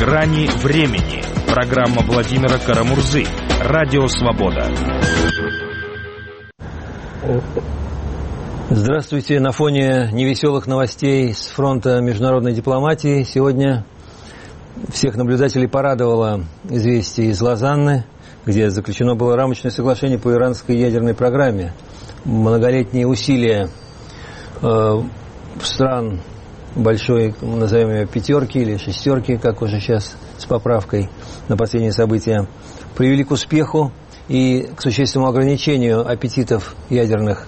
Грани времени. Программа Владимира Карамурзы. Радио Свобода. Здравствуйте. На фоне невеселых новостей с фронта международной дипломатии сегодня всех наблюдателей порадовало известие из Лозанны, где заключено было рамочное соглашение по иранской ядерной программе. Многолетние усилия стран большой, назовем ее пятерки или шестерки, как уже сейчас с поправкой на последние события, привели к успеху и к существенному ограничению аппетитов ядерных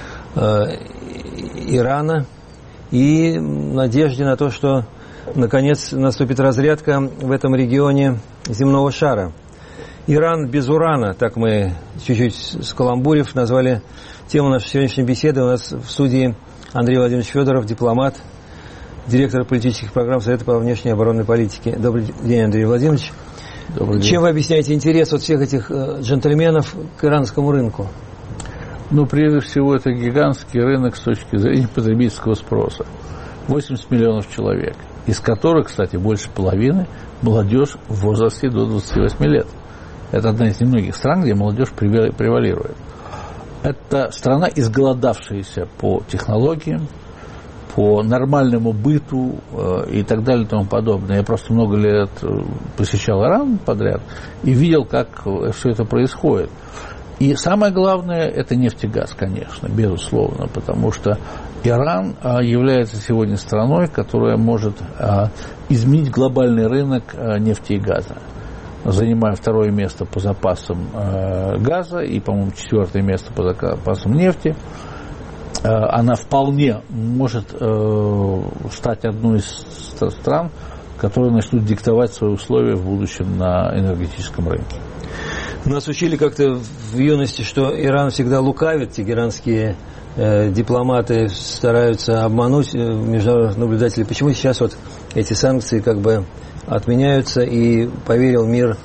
Ирана и надежде на то, что наконец наступит разрядка в этом регионе земного шара. Иран без урана, так мы чуть-чуть скаламбурив назвали тему нашей сегодняшней беседы. У нас в студии Андрей Владимирович Федоров, дипломат, директор политических программ Совета по внешней и оборонной политике. Добрый день, Андрей Владимирович. Добрый день. Чем вы объясняете интерес от всех этих джентльменов к иранскому рынку? Ну, прежде всего, это гигантский рынок с точки зрения потребительского спроса. 80 миллионов человек, из которых, кстати, больше половины молодежь в возрасте до 28 лет. Это одна из немногих стран, где молодежь превалирует. Это страна, изголодавшаяся по технологиям, по нормальному быту и так далее и тому подобное. Я просто много лет посещал Иран подряд и видел, как все это происходит. И самое главное – это нефть и газ, конечно, безусловно, потому что Иран является сегодня страной, которая может изменить глобальный рынок нефти и газа, занимая второе место по запасам газа и, по-моему, четвертое место по запасам нефти. Она вполне может стать одной из стран, которые начнут диктовать свои условия в будущем на энергетическом рынке. Нас учили как-то в юности, что Иран всегда лукавит, тегеранские дипломаты стараются обмануть международных наблюдателей. Почему сейчас вот эти санкции как бы отменяются и поверил мир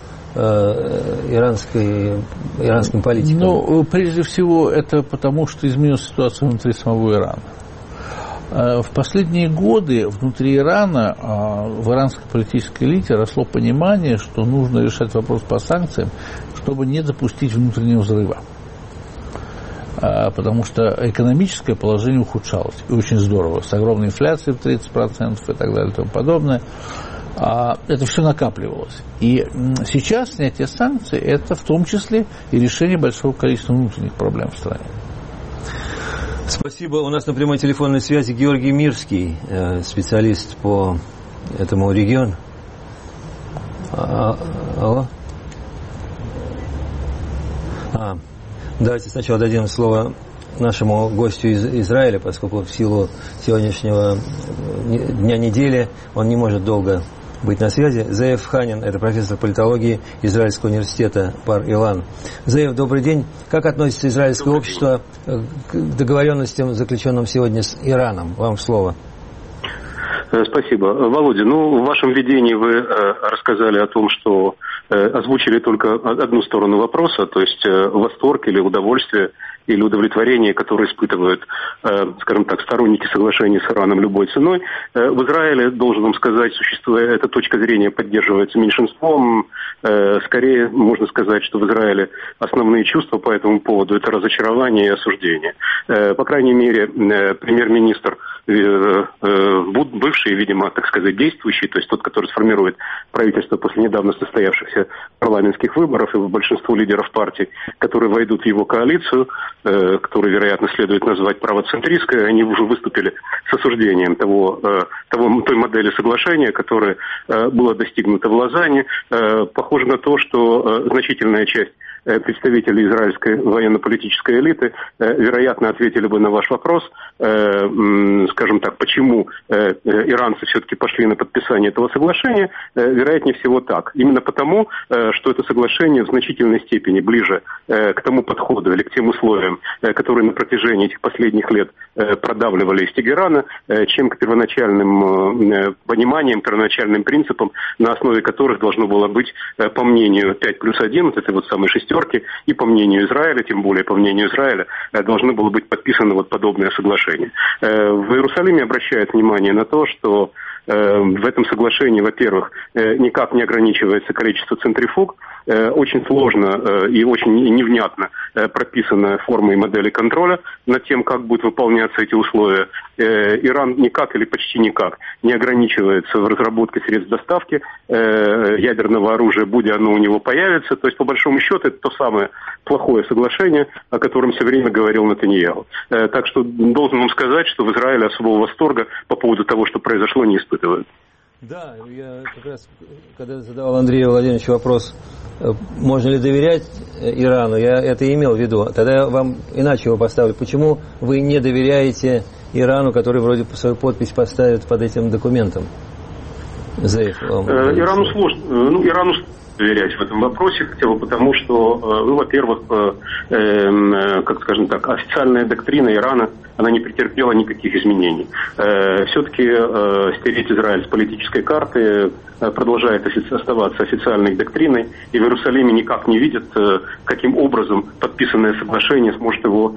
иранским политикам? Ну, прежде всего, это потому, что изменилась ситуация внутри самого Ирана. В последние годы внутри Ирана, в иранской политической элите росло понимание, что нужно решать вопрос по санкциям, чтобы не допустить внутреннего взрыва. Потому что экономическое положение ухудшалось, и очень здорово, с огромной инфляцией в 30% и так далее и тому подобное. Это все накапливалось. И сейчас снятие санкций – это в том числе и решение большого количества внутренних проблем в стране. Спасибо. У нас на прямой телефонной связи Георгий Мирский, специалист по этому региону. Алло? Давайте сначала дадим слово нашему гостю из Израиля, поскольку в силу сегодняшнего дня недели он не может долго быть на связи. Заев Ханин, это профессор политологии Израильского университета Бар-Илан. Заев, добрый день. Как относится израильское общество к договоренностям, заключенным сегодня с Ираном? Вам слово. Спасибо. Володя, в вашем введении вы рассказали о том, что озвучили только одну сторону вопроса, то есть восторг или удовольствие или удовлетворение, которое испытывают, скажем так, сторонники соглашения с Ираном любой ценой. В Израиле, должен вам сказать, эта точка зрения поддерживается меньшинством. Скорее, можно сказать, что в Израиле основные чувства по этому поводу – это разочарование и осуждение. По крайней мере, премьер-министр, бывший, видимо, так сказать, действующий, то есть тот, который сформирует правительство после недавно состоявшихся парламентских выборов, и большинство лидеров партий, которые войдут в его коалицию, которую, вероятно, следует назвать правоцентристской, они уже выступили с осуждением той модели соглашения, которая была достигнута в Лозанне. Похоже на то, что значительная часть представители израильской военно-политической элиты, вероятно, ответили бы на ваш вопрос, скажем так, почему иранцы все-таки пошли на подписание этого соглашения, вероятнее всего так. Именно потому, что это соглашение в значительной степени ближе к тому подходу или к тем условиям, которые на протяжении этих последних лет продавливали из Тегерана, чем к первоначальным пониманиям, первоначальным принципам, на основе которых должно было быть, по мнению 5+1, вот этой вот самой шестерки, и по мнению Израиля, тем более по мнению Израиля, должно было быть подписано вот подобное соглашение. В Иерусалиме обращают внимание на то, что в этом соглашении, во-первых, никак не ограничивается количество центрифуг, очень сложно и очень невнятно прописаны формы и модели контроля над тем, как будут выполняться эти условия. Иран никак или почти никак не ограничивается в разработке средств доставки ядерного оружия, будь оно у него появится. То есть, по большому счету, это то самое плохое соглашение, о котором все время говорил Нетаньяху. Так что должен вам сказать, что в Израиле особого восторга по поводу того, что произошло, не испытывают. Да, я как раз, когда задавал Андрею Владимировичу вопрос, можно ли доверять Ирану, я это и имел в виду. Тогда я вам иначе его поставлю. Почему вы не доверяете Ирану, который вроде свою подпись поставит под этим документом? Ирану сложно доверять в этом вопросе, хотя бы потому, что, во-первых, как скажем так, официальная доктрина Ирана, она не претерпела никаких изменений. Все-таки стереть Израиль с политической карты продолжает оставаться официальной доктриной, и в Иерусалиме никак не видят, каким образом подписанное соглашение сможет его,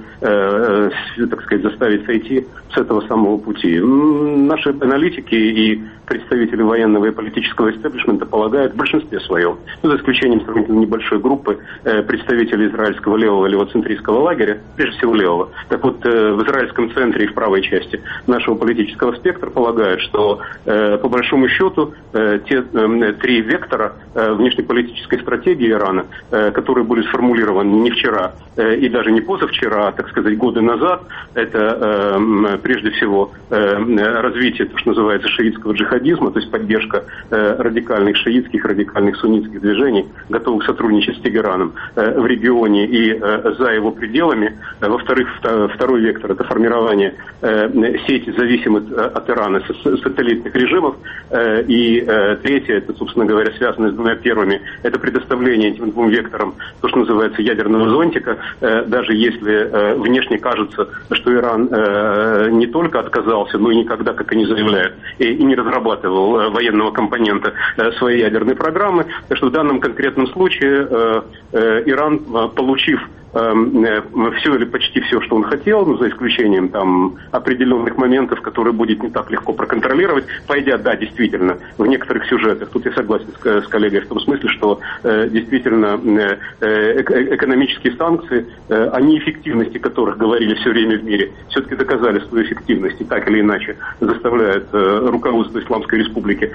так сказать, заставить сойти с этого самого пути. Наши аналитики и представители военного и политического истеблишмента полагают в большинстве своем, за исключением сравнительно небольшой группы представителей израильского левого левоцентристского лагеря, прежде всего левого. Так вот, в израильском центре и в правой части нашего политического спектра полагают, что по большому счету те три вектора внешнеполитической стратегии Ирана, которые были сформулированы не вчера и даже не позавчера, а, так сказать, годы назад, это прежде всего развитие, то, что называется, шиитского джихадизма, то есть поддержка радикальных шиитских, радикальных суннитских движений, готовых сотрудничать с Тегераном в регионе и за его пределами. Во-вторых, второй вектор – это формирование сети, зависимых от Ирана, сателлитных режимов. И третье, это, собственно говоря, связано с двумя первыми, это предоставление этим двум векторам, то, что называется, ядерного зонтика, даже если внешне кажется, что Иран не только отказался, но и никогда, как они заявляют, и не разрабатывал военного компонента своей ядерной программы. Так что в данном конкретном случае Иран, получив все или почти все, что он хотел, за исключением там определенных моментов, которые будет не так легко проконтролировать, пойдя, да, действительно, в некоторых сюжетах, тут я согласен с коллегой в том смысле, что действительно экономические санкции, о неэффективности которых говорили все время в мире, все-таки доказали свою эффективность и так или иначе заставляют руководство Исламской Республики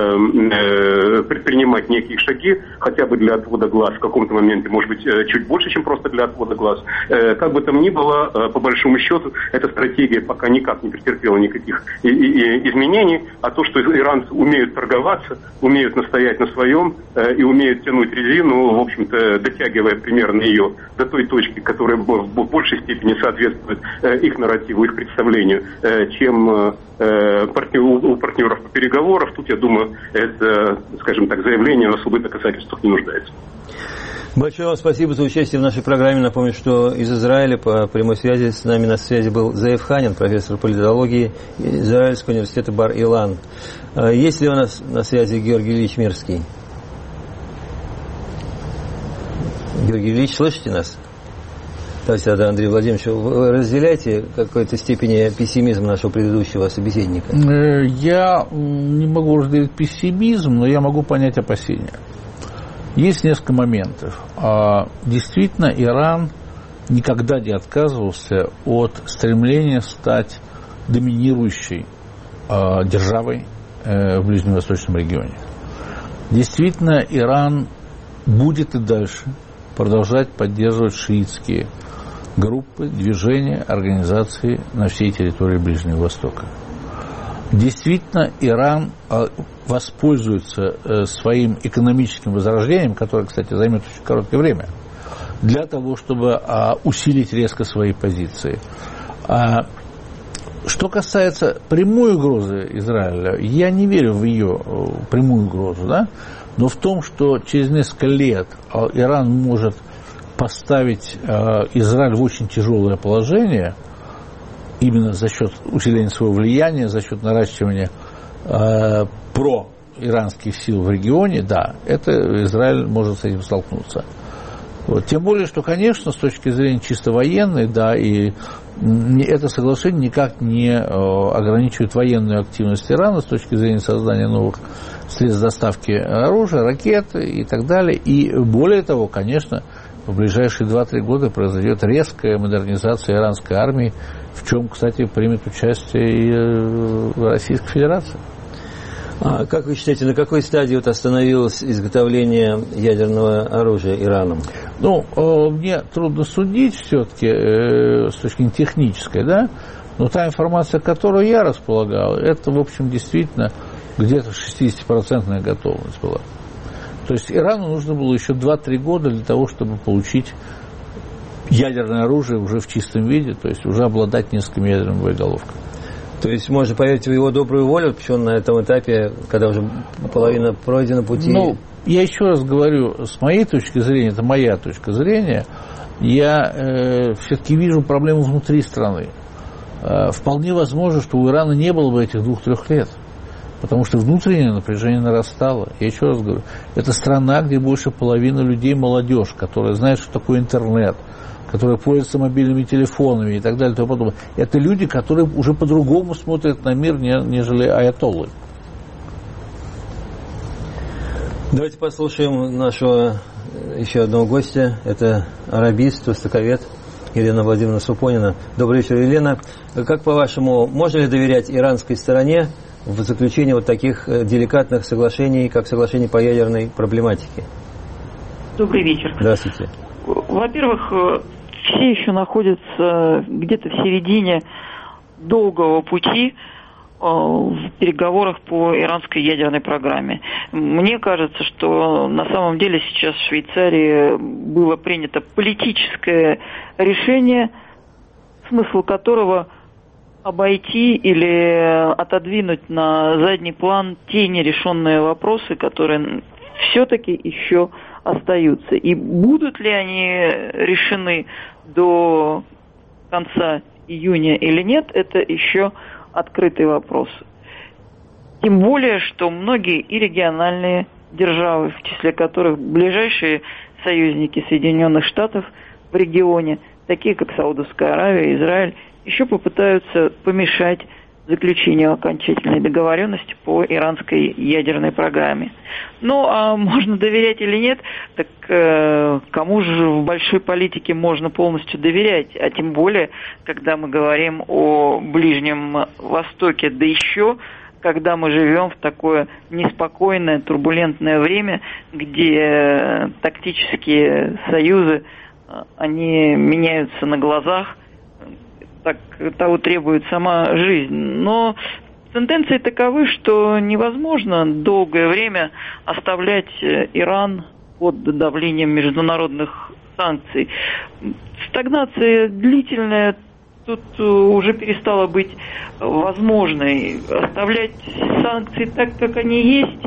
предпринимать некие шаги, хотя бы для отвода глаз в каком-то моменте, может быть, чуть больше, чем просто для отвода глаз. Как бы там ни было, по большому счету, эта стратегия пока никак не претерпела никаких изменений, а то, что иранцы умеют торговаться, умеют настоять на своем и умеют тянуть резину, в общем-то, дотягивая примерно ее до той точки, которая в большей степени соответствует их нарративу, их представлению, чем у партнеров по переговорам. Тут, я думаю, это, скажем так, заявление в особых доказательствах не нуждается. Большое вам спасибо за участие в нашей программе. Напомню, что из Израиля по прямой связи с нами на связи был Зеев Ханин, профессор политологии Израильского университета Бар-Илан. Есть ли у нас на связи Георгий Ильич Мирский? Георгий Ильич, слышите нас? Давайте тогда, Андрей Владимирович, вы разделяете какой-то степени пессимизм нашего предыдущего собеседника? Я не могу разделить пессимизм, но я могу понять опасения. Есть несколько моментов. Действительно, Иран никогда не отказывался от стремления стать доминирующей державой в ближневосточном регионе. Действительно, Иран будет и дальше продолжать поддерживать шиитские группы, движения, организации на всей территории Ближнего Востока. Действительно, Иран воспользуется своим экономическим возрождением, которое, кстати, займет очень короткое время, для того, чтобы усилить резко свои позиции. Что касается прямой угрозы Израиля, я не верю в ее прямую угрозу, да? Но в том, что через несколько лет Иран может поставить Израиль в очень тяжелое положение, именно за счет усиления своего влияния, за счет наращивания проиранских сил в регионе, да, это Израиль может с этим столкнуться. Вот. Тем более, что, конечно, с точки зрения чисто военной, да, и это соглашение никак не ограничивает военную активность Ирана с точки зрения создания новых средств доставки оружия, ракет и так далее. И более того, конечно, в ближайшие 2-3 года произойдет резкая модернизация иранской армии, в чем, кстати, примет участие и Российская Федерация. А как вы считаете, на какой стадии вот остановилось изготовление ядерного оружия Ираном? Ну, мне трудно судить все-таки с точки зрения технической, да, но та информация, которую я располагал, это, в общем, действительно где-то 60% готовность была. То есть Ирану нужно было еще 2-3 года для того, чтобы получить ядерное оружие уже в чистом виде, то есть уже обладать несколькими ядерными боеголовками. То есть можно поверить в его добрую волю, почему на этом этапе, когда уже половина пройдена пути? Ну, я еще раз говорю, с моей точки зрения, это моя точка зрения, я все-таки вижу проблему внутри страны. Вполне возможно, что у Ирана не было бы этих 2-3 лет, потому что внутреннее напряжение нарастало. Я еще раз говорю, это страна, где больше половины людей молодежь, которая знает, что такое интернет, которые пользуются мобильными телефонами и так далее и тому подобное. Это люди, которые уже по-другому смотрят на мир, нежели аятоллы. Давайте послушаем нашего еще одного гостя. Это арабист, востоковед Елена Владимировна Супонина. Добрый вечер, Елена. Как, по-вашему, можно ли доверять иранской стороне в заключении вот таких деликатных соглашений, как соглашение по ядерной проблематике? Добрый вечер. Здравствуйте. Во-первых, все еще находятся где-то в середине долгого пути в переговорах по иранской ядерной программе. Мне кажется, что на самом деле сейчас в Швейцарии было принято политическое решение, смысл которого обойти или отодвинуть на задний план те нерешенные вопросы, которые все-таки еще остаются. И будут ли они решены до конца июня или нет, это еще открытый вопрос. Тем более, что многие и региональные державы, в числе которых ближайшие союзники Соединенных Штатов в регионе, такие как Саудовская Аравия, Израиль, еще попытаются помешать заключению окончательной договоренности по иранской ядерной программе. Ну, а можно доверять или нет, так кому же в большой политике можно полностью доверять, а тем более, когда мы говорим о Ближнем Востоке, да еще когда мы живем в такое неспокойное, турбулентное время, где тактические союзы, они меняются на глазах, так того требует сама жизнь. Но тенденции таковы, что невозможно долгое время оставлять Иран под давлением международных санкций. Стагнация длительная тут уже перестала быть возможной. Оставлять санкции так, как они есть,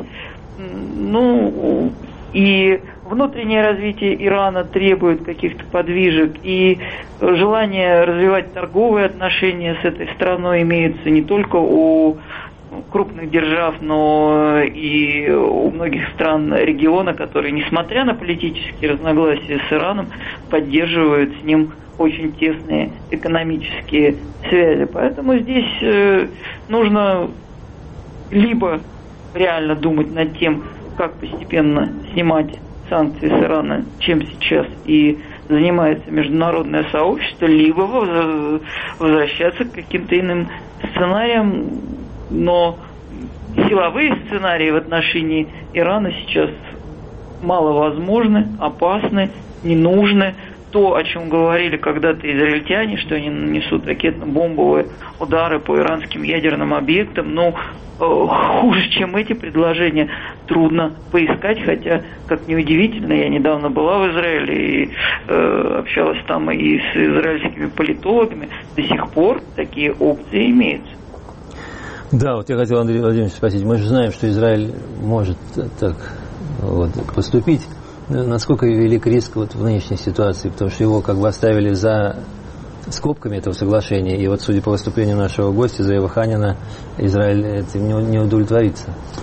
ну, и внутреннее развитие Ирана требует каких-то подвижек, и желание развивать торговые отношения с этой страной имеются не только у крупных держав, но и у многих стран региона, которые, несмотря на политические разногласия с Ираном, поддерживают с ним очень тесные экономические связи. Поэтому здесь нужно либо реально думать над тем, как постепенно снимать санкции с Ирана, чем сейчас и занимается международное сообщество, либо возвращаться к каким-то иным сценариям. Но силовые сценарии в отношении Ирана сейчас маловозможны, опасны, ненужны. То, о чем говорили когда-то израильтяне, что они нанесут ракетно-бомбовые удары по иранским ядерным объектам, но хуже, чем эти предложения, трудно поискать, хотя, как ни удивительно, я недавно была в Израиле и общалась там и с израильскими политологами, до сих пор такие опции имеются. Да, вот я хотел, Андрей Владимирович, спросить, мы же знаем, что Израиль может так вот поступить. Насколько велик риск вот в нынешней ситуации, потому что его как бы оставили за скобками этого соглашения, и вот, судя по выступлению нашего гостя, Зоева Ханина, Израиль этим не удовлетворится.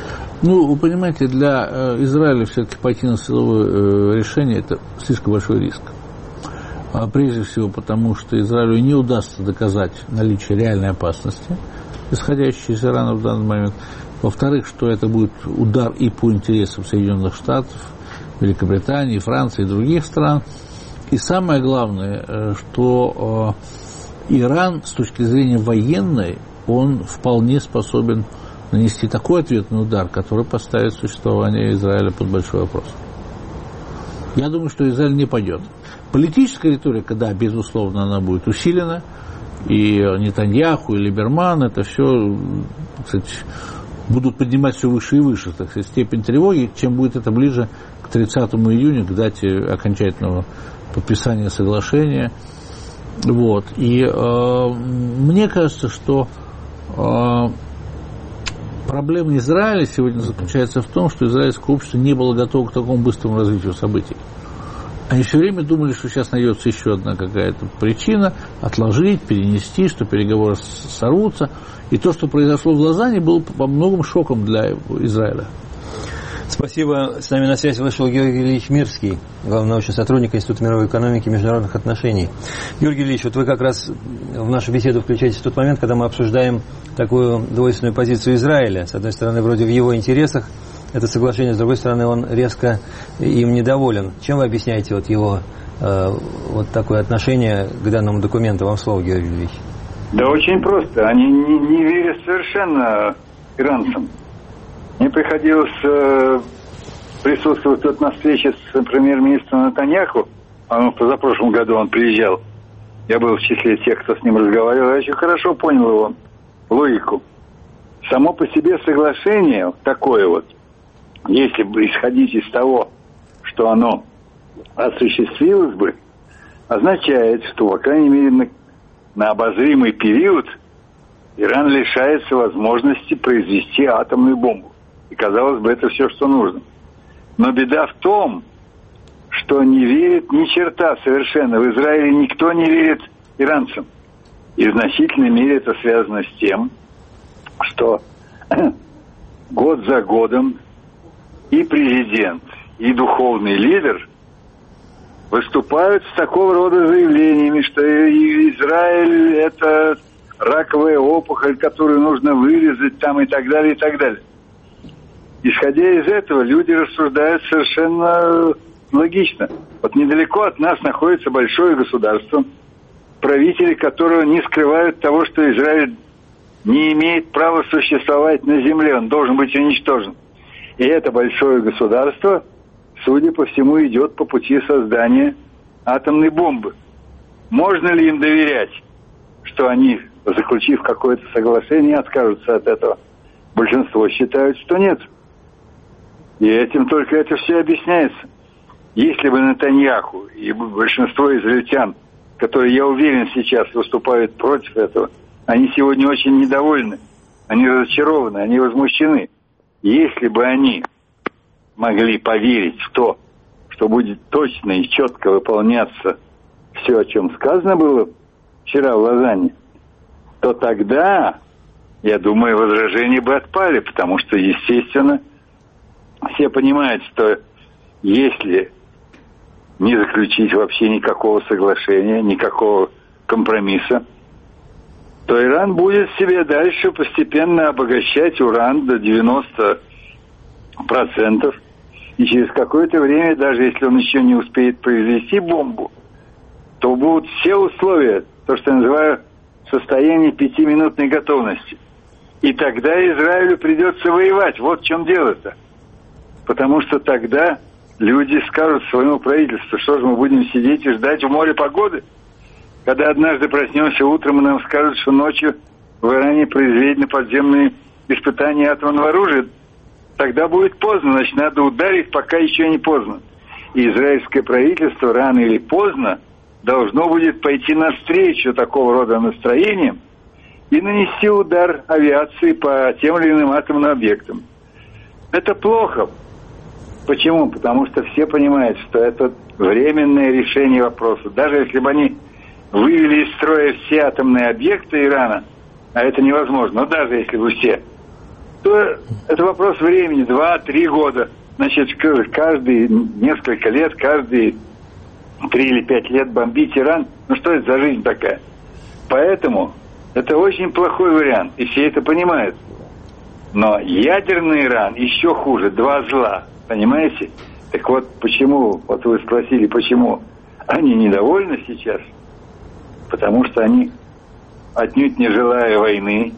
Ну, вы понимаете, для Израиля все-таки пойти на силовое решение – это слишком большой риск. Прежде всего потому, что Израилю не удастся доказать наличие реальной опасности, исходящей из Ирана в данный момент. Во-вторых, что это будет удар и по интересам Соединенных Штатов, Великобритании, Франции и других стран. И самое главное, что Иран с точки зрения военной, он вполне способен нанести такой ответный удар, который поставит существование Израиля под большой вопрос. Я думаю, что Израиль не пойдет. Политическая риторика, да, безусловно, она будет усилена, и Нетаньяху, и Либерман, это все, кстати, будут поднимать все выше и выше, так сказать, степень тревоги, чем будет это ближе к 30 июня, к дате окончательного подписания соглашения. Вот. И мне кажется, что проблема Израиля сегодня заключается в том, что израильское общество не было готово к такому быстрому развитию событий. Они все время думали, что сейчас найдется еще одна какая-то причина отложить, перенести, что переговоры сорвутся. И то, что произошло в Лозанне, было во многом шоком для Израиля. Спасибо. С нами на связь вышел Георгий Ильич Мирский, главный научный сотрудник Института мировой экономики и международных отношений. Георгий Ильич, вот вы как раз в нашу беседу включаетесь в тот момент, когда мы обсуждаем такую двойственную позицию Израиля. С одной стороны, вроде в его интересах это соглашение, с другой стороны, он резко им недоволен. Чем вы объясняете вот его вот такое отношение к данному документу? Вам слово, Георгий Ильич. Да очень просто. Они не верят совершенно иранцам. Мне приходилось присутствовать тут на встрече с премьер-министром Нетаньяху. В позапрошлом году он приезжал. Я был в числе тех, кто с ним разговаривал. Я очень хорошо понял его логику. Само по себе соглашение такое вот, если бы исходить из того, что оно осуществилось бы, означает, что, по крайней мере, на обозримый период Иран лишается возможности произвести атомную бомбу. И, казалось бы, это все, что нужно. Но беда в том, что не верит ни черта совершенно. В Израиле никто не верит иранцам. И в значительной мере это связано с тем, что год за годом и президент, и духовный лидер выступают с такого рода заявлениями, что Израиль – это раковая опухоль, которую нужно вырезать там и так далее, и так далее. Исходя из этого, люди рассуждают совершенно логично. Вот недалеко от нас находится большое государство, правители которого не скрывают того, что Израиль не имеет права существовать на земле, он должен быть уничтожен. И это большое государство, судя по всему, идет по пути создания атомной бомбы. Можно ли им доверять, что они, заключив какое-то соглашение, откажутся от этого? Большинство считают, что нет. И этим только это все объясняется. Если бы Нетаньяху и большинство израильтян, которые, я уверен, сейчас выступают против этого, они сегодня очень недовольны, они разочарованы, они возмущены. Если бы они могли поверить в то, что будет точно и четко выполняться все, о чем сказано было вчера в Лозанне, то тогда, я думаю, возражения бы отпали, потому что, естественно, все понимают, что если не заключить вообще никакого соглашения, никакого компромисса, то Иран будет себе дальше постепенно обогащать уран до 90%. И через какое-то время, даже если он еще не успеет произвести бомбу, то будут все условия, то, что я называю состояние 5-минутной готовности. И тогда Израилю придется воевать. Вот в чем дело-то. Потому что тогда люди скажут своему правительству, что же мы будем сидеть и ждать в море погоды? Когда однажды проснемся утром, и нам скажут, что ночью в Иране произведены подземные испытания атомного оружия, тогда будет поздно, значит, надо ударить, пока еще не поздно. И израильское правительство рано или поздно должно будет пойти навстречу такого рода настроениям и нанести удар авиации по тем или иным атомным объектам. Это плохо. Почему? Потому что все понимают, что это временное решение вопроса. Даже если бы они вывели из строя все атомные объекты Ирана, а это невозможно, но даже если бы все, то это вопрос времени, 2-3 года. Значит, каждые несколько лет, каждые 3 или 5 лет бомбить Иран, ну что это за жизнь такая? Поэтому это очень плохой вариант, и все это понимают. Но ядерный Иран еще хуже, 2 зла, понимаете? Так вот, почему, вот вы спросили, почему они недовольны сейчас? Потому что они, отнюдь не желая войны,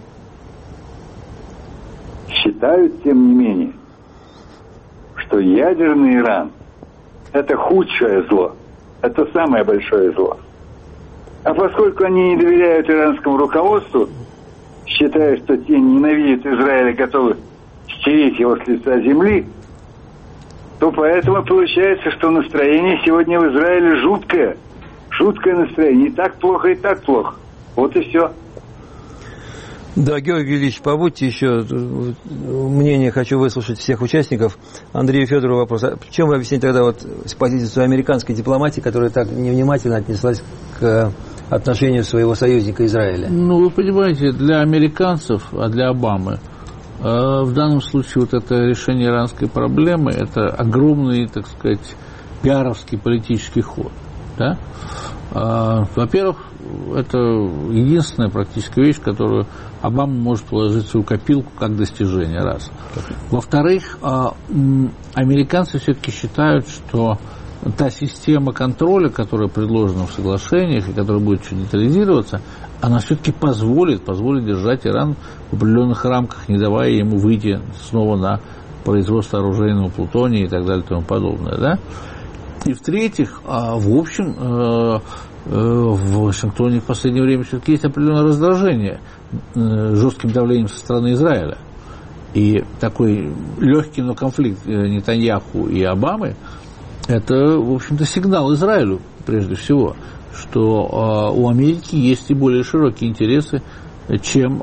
считают, тем не менее, что ядерный Иран – это худшее зло, это самое большое зло. А поскольку они не доверяют иранскому руководству, считая, что те ненавидят Израиль и готовы стереть его с лица земли, то поэтому получается, что настроение сегодня в Израиле жуткое. Жуткое настроение. И так плохо, и так плохо. Вот и все. Да, Георгий Ильич, побудьте еще. Мнение хочу выслушать всех участников. Андрею Федорову вопрос. А чем вы объясните тогда вот позицию американской дипломатии, которая так невнимательно отнеслась к отношению своего союзника Израиля? Ну, вы понимаете, для американцев, а для Обамы, в данном случае вот это решение иранской проблемы, это огромный, так сказать, пиаровский политический ход. Да? Во-первых, это единственная практическая вещь, которую Обама может положить в свою копилку как достижение, раз. Во-вторых, американцы все-таки считают, что та система контроля, которая предложена в соглашениях и которая будет еще детализироваться, она все-таки позволит держать Иран в определенных рамках, не давая ему выйти снова на производство оружейного плутония и так далее и тому подобное. Да? И в-третьих, в общем, в Вашингтоне в последнее время все-таки есть определенное раздражение жестким давлением со стороны Израиля. И такой легкий, но конфликт Нетаньяху и Обамы – это, в общем-то, сигнал Израилю, прежде всего, что у Америки есть и более широкие интересы, чем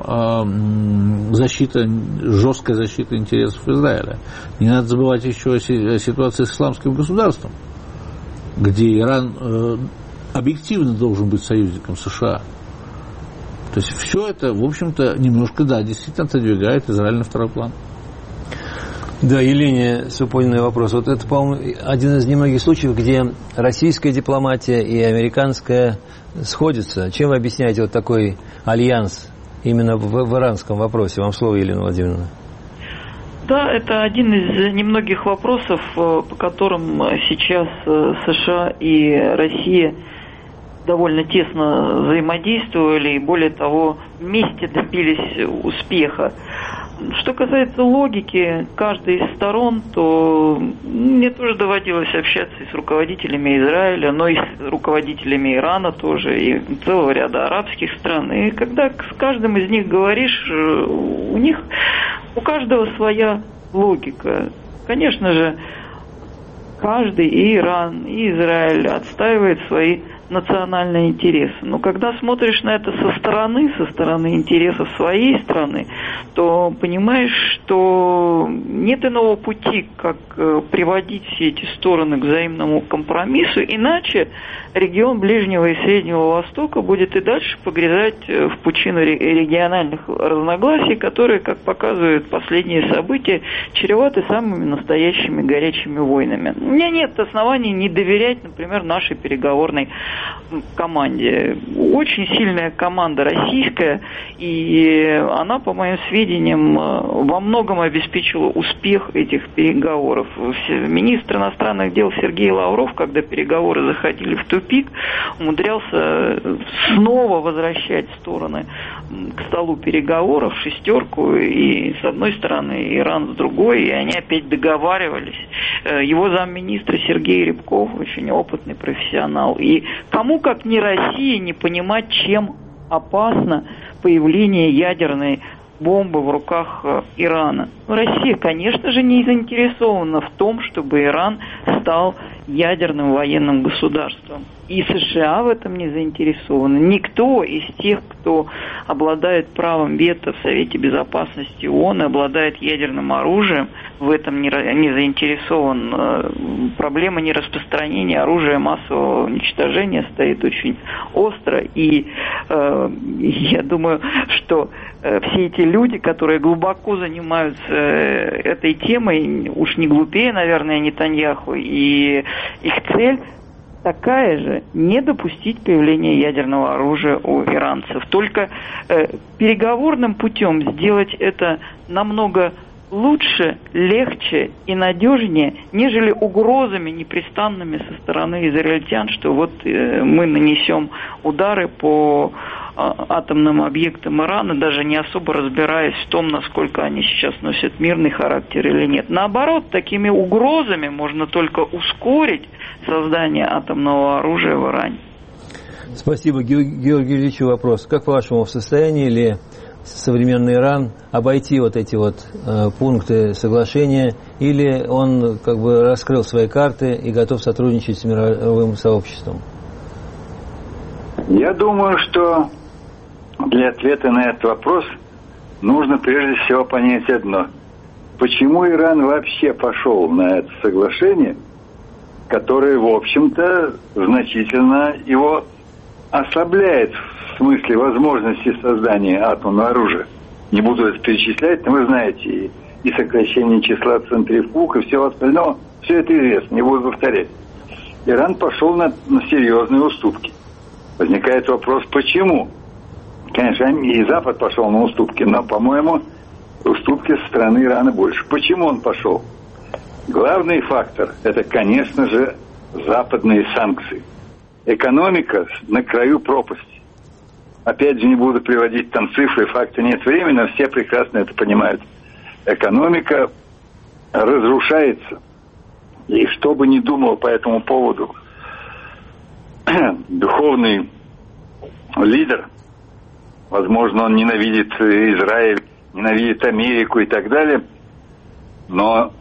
жесткая защита интересов Израиля. Не надо забывать еще о ситуации с исламским государством, где Иран объективно должен быть союзником США. То есть все это, в общем-то, немножко, да, действительно отодвигает Израиль на второй план. Да, Елене Супониной вопрос. Вот это, по-моему, один из немногих случаев, где российская дипломатия и американская сходятся. Чем вы объясняете вот такой альянс именно в иранском вопросе? Вам слово, Елена Владимировна. Да, это один из немногих вопросов, по которым сейчас США и Россия довольно тесно взаимодействовали и, более того, вместе добились успеха. Что касается логики каждой из сторон, то мне тоже доводилось общаться и с руководителями Израиля, но и с руководителями Ирана тоже, и целого ряда арабских стран. И когда с каждым из них говоришь, у каждого своя логика. Конечно же, каждый, и Иран, и Израиль отстаивает свои национальные интересы. Но когда смотришь на это со стороны интересов своей страны, то понимаешь, что нет иного пути, как приводить все эти стороны к взаимному компромиссу, иначе регион Ближнего и Среднего Востока будет и дальше погрязать в пучину региональных разногласий, которые, как показывают последние события, чреваты самыми настоящими горячими войнами. У меня нет оснований не доверять, например, нашей переговорной команде. Очень сильная команда российская, и она, по моим сведениям, во многом обеспечила успех этих переговоров. Министр иностранных дел Сергей Лавров, когда переговоры заходили в тупик, умудрялся снова возвращать стороны к столу переговоров, шестерку, и с одной стороны Иран, с другой, и они опять договаривались. Его замминистра Сергей Рябков, очень опытный профессионал. И кому, как не Россия, не понимать, чем опасно появление ядерной бомбы в руках Ирана. Россия, конечно же, не заинтересована в том, чтобы Иран стал ядерным военным государством. И США в этом не заинтересованы. Никто из тех, кто обладает правом вето в Совете Безопасности ООН и обладает ядерным оружием, в этом не заинтересован. Проблема нераспространения оружия массового уничтожения стоит очень остро. И я думаю, что все эти люди, которые глубоко занимаются этой темой, уж не глупее, наверное, Нетаньяху, и их цель такая же – не допустить появления ядерного оружия у иранцев. Только переговорным путем сделать это намного лучше, легче и надежнее, нежели угрозами непрестанными со стороны израильтян, что вот мы нанесем удары по атомным объектам Ирана, даже не особо разбираясь в том, насколько они сейчас носят мирный характер или нет. Наоборот, такими угрозами можно только ускорить создание атомного оружия в Иране. Спасибо. Георгий Ильич, вопрос. Как, по-вашему, в состоянии ли современный Иран обойти вот эти вот пункты соглашения, или он как бы раскрыл свои карты и готов сотрудничать с мировым сообществом? Я думаю, что для ответа на этот вопрос нужно прежде всего понять одно. Почему Иран вообще пошел на это соглашение, которое, в общем-то, значительно его ослабляет в смысле возможности создания атомного оружия. Не буду это перечислять, но вы знаете, и сокращение числа центрифуг, и всего остального, все это известно, не буду повторять. Иран пошел на серьезные уступки. Возникает вопрос, почему? Конечно, и Запад пошел на уступки, но, по-моему, уступки со стороны Ирана больше. Почему он пошел? Главный фактор – это, конечно же, западные санкции. Экономика на краю пропасти. Опять же, не буду приводить там цифры, факты, нет времени, но все прекрасно это понимают. Экономика разрушается. И что бы ни думал по этому поводу духовный лидер, возможно, он ненавидит Израиль, ненавидит Америку и так далее, но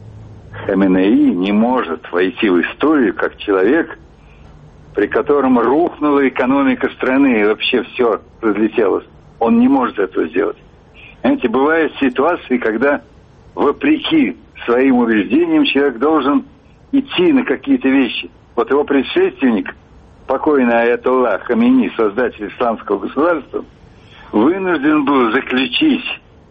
Хаменеи не может войти в историю как человек, при котором рухнула экономика страны и вообще все разлетелось. Он не может этого сделать. Знаете, бывают ситуации, когда вопреки своим убеждениям человек должен идти на какие-то вещи. Вот его предшественник, покойный аятолла Хамини, создатель исламского государства, вынужден был заключить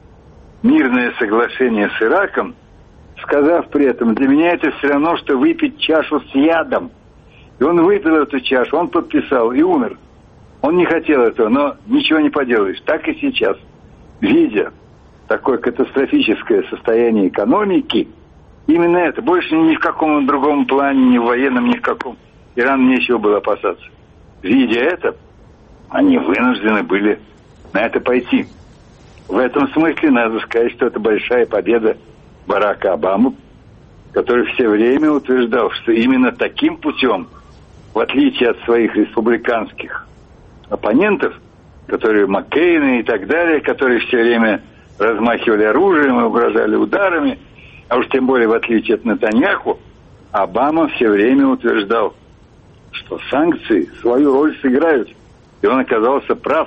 мирное соглашение с Ираком, сказав при этом: для меня это все равно, что выпить чашу с ядом. И он выпил эту чашу, он подписал и умер. Он не хотел этого, но ничего не поделаешь. Так и сейчас. Видя такое катастрофическое состояние экономики, именно это, больше ни в каком другом плане, ни в военном, ни в каком, Ирану нечего было опасаться. Видя это, они вынуждены были на это пойти. В этом смысле надо сказать, что это большая победа Барака Обамы, который все время утверждал, что именно таким путем, в отличие от своих республиканских оппонентов, которые Маккейны и так далее, которые все время размахивали оружием и угрожали ударами, а уж тем более в отличие от Нетаньяху, Обама все время утверждал, что санкции свою роль сыграют. И он оказался прав.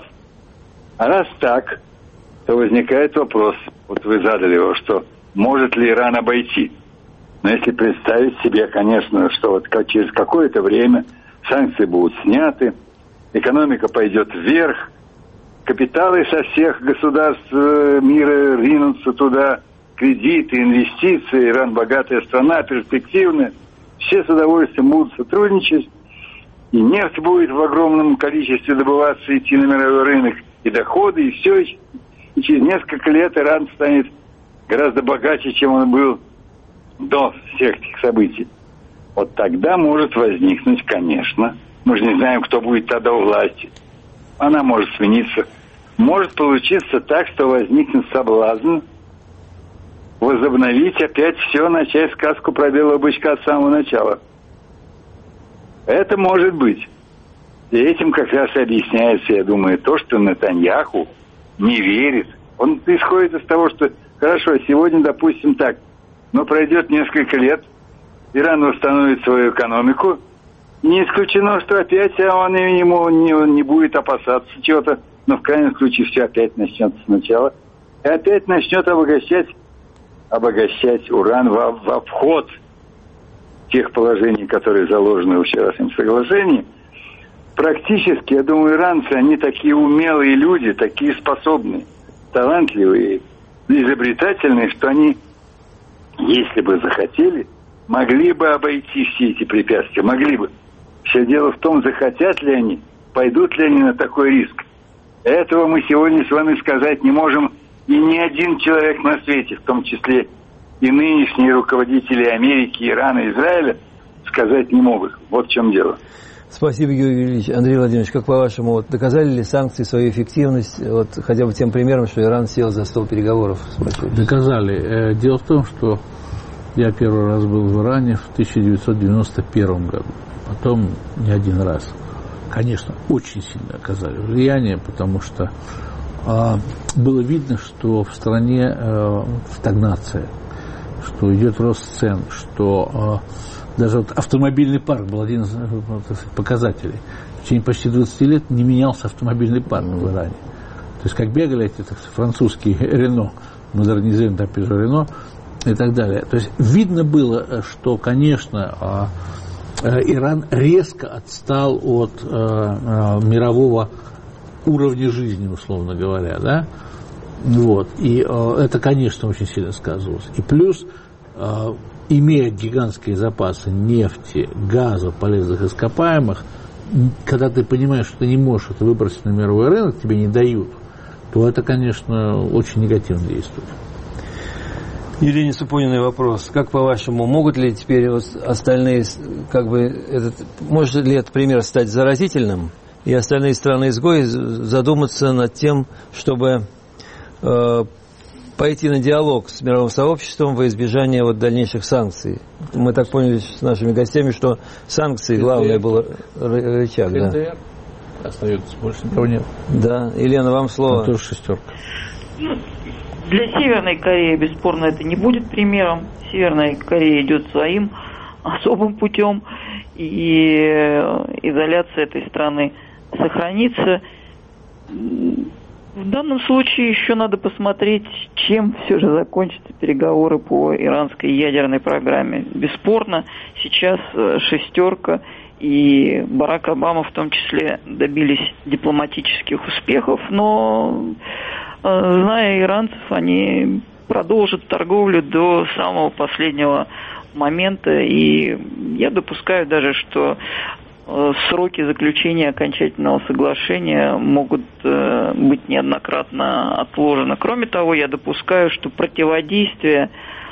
А раз так, то возникает вопрос, вот вы задали его, что может ли Иран обойти? Но если представить себе, конечно, что вот через какое-то время санкции будут сняты, экономика пойдет вверх, капиталы со всех государств мира ринутся туда, кредиты, инвестиции, Иран богатая страна, перспективная, все с удовольствием будут сотрудничать, и нефть будет в огромном количестве добываться, идти на мировой рынок, и доходы, и все, и через несколько лет Иран станет гораздо богаче, чем он был до всех этих событий. Вот тогда может возникнуть, конечно, мы же не знаем, кто будет тогда у власти. Она может смениться. Может получиться так, что возникнет соблазн возобновить опять все, начать сказку про белого бычка от самого начала. Это может быть. И этим как раз и объясняется, я думаю, то, что Нетаньяху не верит. Он исходит из того, что хорошо, сегодня, допустим, так, но пройдет несколько лет, Иран восстановит свою экономику, не исключено, что опять он ему не будет опасаться чего-то, но в крайнем случае все опять начнется сначала, и опять начнет обогащать уран в обход тех положений, которые заложены в вчерашнем соглашении. Практически, я думаю, иранцы, они такие умелые люди, такие способные. талантливые, изобретательные, что они, если бы захотели, могли бы обойти все эти препятствия, могли бы. Все дело в том, захотят ли они, пойдут ли они на такой риск. Этого мы сегодня с вами сказать не можем, и ни один человек на свете, в том числе и нынешние руководители Америки, Ирана, Израиля, сказать не могут. Вот в чем дело. Спасибо, Георгий Юрьевич. Андрей Владимирович, как по-вашему, вот, доказали ли санкции свою эффективность, вот, хотя бы тем примером, что Иран сел за стол переговоров? Доказали. Дело в том, что я первый раз был в Иране в 1991 году, потом не один раз. Конечно, очень сильно оказали влияние, потому что было видно, что в стране стагнация, что идет рост цен, что даже вот автомобильный парк был один из показателей. В течение почти 20 лет не менялся автомобильный парк в Иране. То есть как бегали эти французские Рено, модернизированные там Peugeot Рено и так далее. То есть видно было, что, конечно, Иран резко отстал от мирового уровня жизни, условно говоря, да? Вот. И это, конечно, очень сильно сказывалось. И плюс, имея гигантские запасы нефти, газа, полезных ископаемых, когда ты понимаешь, что ты не можешь это выбросить на мировой рынок, тебе не дают, то это, конечно, очень негативно действует. Елене Супониной вопрос. Как по-вашему, могут ли теперь вот остальные, может ли этот пример стать заразительным, и остальные страны-изгои задуматься над тем, чтобы пойти на диалог с мировым сообществом во избежание вот дальнейших санкций? Мы так поняли с нашими гостями, что санкции главное было рычаг. КНДР остается, больше никого нет. Да, Елена, вам слово. Тоже шестерка. Для Северной Кореи, бесспорно, это не будет примером. Северная Корея идет своим особым путем, и изоляция этой страны сохранится. В данном случае еще надо посмотреть, чем все же закончатся переговоры по иранской ядерной программе. Бесспорно, сейчас шестерка и Барак Обама в том числе добились дипломатических успехов, но, зная иранцев, они продолжат торговлю до самого последнего момента, и я допускаю даже, что сроки заключения окончательного соглашения могут быть неоднократно отложены. Кроме того, я допускаю, что противодействие